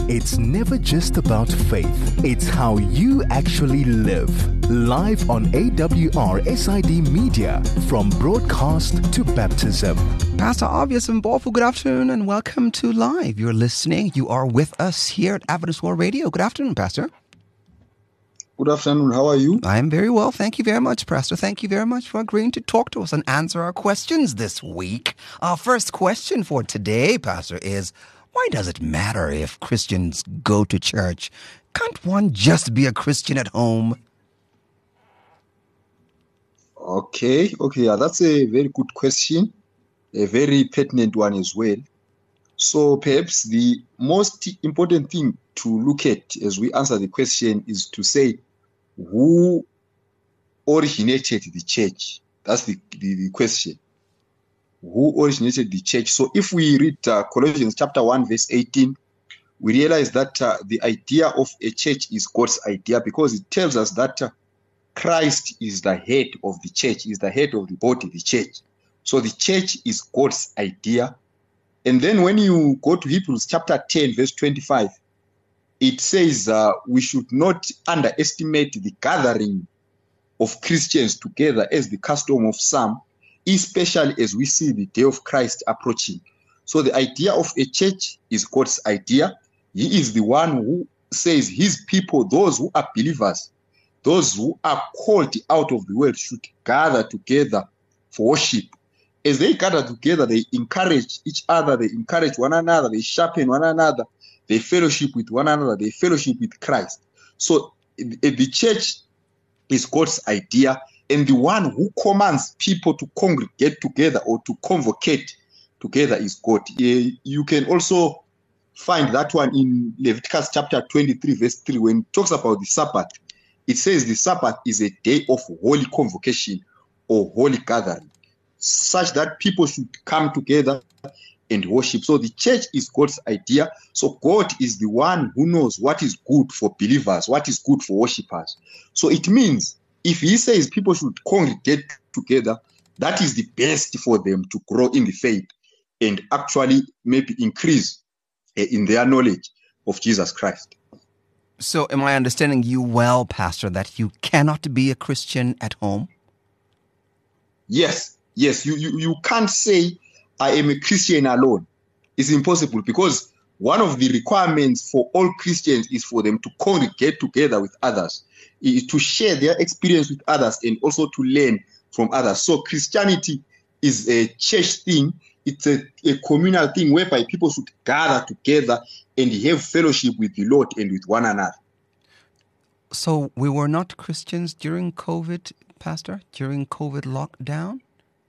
It's never just about faith, it's how you actually live. Live on AWR SID Media, from broadcast to baptism. Pastor Obvious Mpofu, good afternoon and welcome to Live. You're listening, you are with us here at Adventist World Radio. Good afternoon, Pastor. Good afternoon. How are you? I'm very well. Thank you very much, Pastor. Thank you very much for agreeing to talk to us and answer our questions this week. Our first question for today, Pastor, is why does it matter if Christians go to church? Can't one just be a Christian at home? Okay. Yeah, that's a very good question. A very pertinent one as well. So perhaps the most important thing to look at as we answer the question is to say, who originated the church? That's the question. Who originated the church? So if we read Colossians chapter 1, verse 18, we realize that the idea of a church is God's idea, because it tells us that Christ is the head of the church, is the head of the body, the church. So the church is God's idea. And then when you go to Hebrews chapter 10, verse 25, it says we should not underestimate the gathering of Christians together as the custom of some, especially as we see the day of Christ approaching. So the idea of a church is God's idea. He is the one who says his people, those who are believers, those who are called out of the world, should gather together for worship. As they gather together, they encourage each other, they encourage one another, they sharpen one another, they fellowship with one another, they fellowship with Christ. So the church is God's idea, and the one who commands people to congregate together or to convocate together is God. You can also find that one in Leviticus chapter 23, verse 3, when it talks about the Sabbath. It says the Sabbath is a day of holy convocation or holy gathering, such that people should come together and worship. So the church is God's idea. So God is the one who knows what is good for believers, what is good for worshippers. So it means if he says people should congregate together, that is the best for them to grow in the faith and actually maybe increase in their knowledge of Jesus Christ. So am I understanding you well, Pastor, that you cannot be a Christian at home? Yes. You can't say I am a Christian alone. It's impossible, because one of the requirements for all Christians is for them to congregate together with others, to share their experience with others, and also to learn from others. So Christianity is a church thing. It's a communal thing whereby people should gather together and have fellowship with the Lord and with one another. So we were not Christians during COVID, Pastor, during COVID lockdown?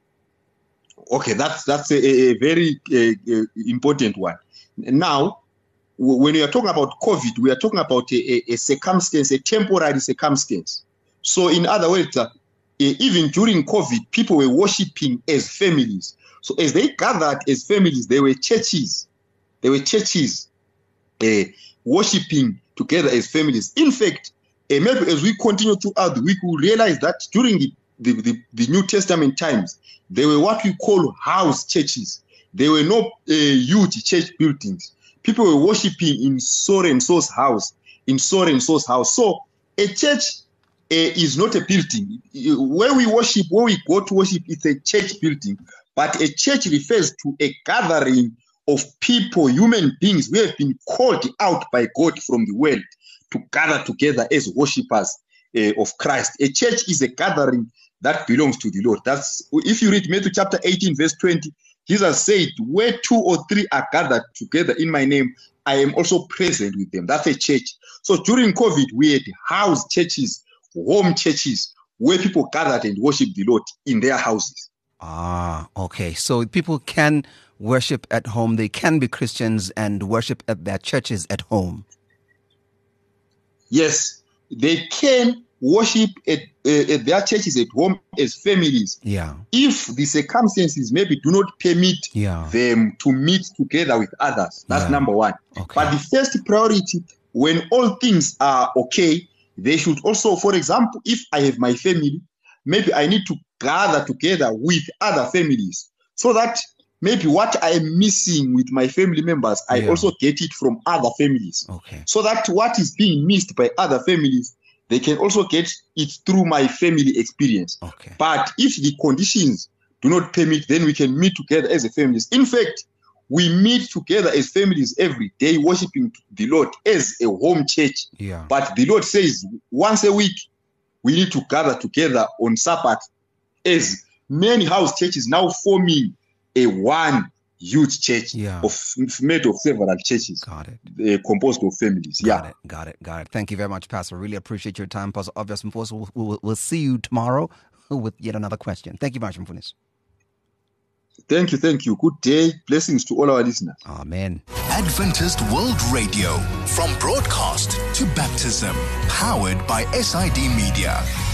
Okay, that's a very important one. Now, when we are talking about COVID, we are talking about a circumstance, a temporary circumstance. So in other words, even during COVID, people were worshiping as families. So as they gathered as families, there were churches. Worshiping together as families. In fact, maybe as we continue throughout the week, we realize that during the New Testament times, there were what we call house churches. There were no huge church buildings. People were worshiping in so and so's house, So a church is not a building. Where we go to worship, it's a church building. But a church refers to a gathering of people, human beings, who have been called out by God from the world to gather together as worshippers of Christ. A church is a gathering that belongs to the Lord. That's if you read Matthew chapter 18, verse 20, Jesus said, where 2 or 3 are gathered together in my name, I am also present with them. That's a church. So during COVID, we had house churches, home churches, where people gathered and worshiped the Lord in their houses. Okay. So people can worship at home. They can be Christians and worship at their churches at home. Yes, they can worship at their churches at home as families. Yeah. If the circumstances maybe do not permit them to meet together with others. That's number one. Okay. But the first priority, when all things are okay, they should also, for example, if I have my family, maybe I need to gather together with other families so that maybe what I am missing with my family members, I also get it from other families. Okay. So that what is being missed by other families, they can also get it through my family experience. Okay. But if the conditions do not permit, then we can meet together as a families. In fact, we meet together as families every day, worshiping the Lord as a home church. Yeah. But the Lord says once a week, we need to gather together on Sabbath, as many house churches now forming a one youth church made of several churches. Got it. Composed of families. Got it. Thank you very much, Pastor. Really appreciate your time, Pastor Obvious Mfunis. We'll see you tomorrow with yet another question. Thank you very much, Mfunis. Thank you. Good day. Blessings to all our listeners. Amen. Adventist World Radio, from broadcast to baptism, powered by SID Media.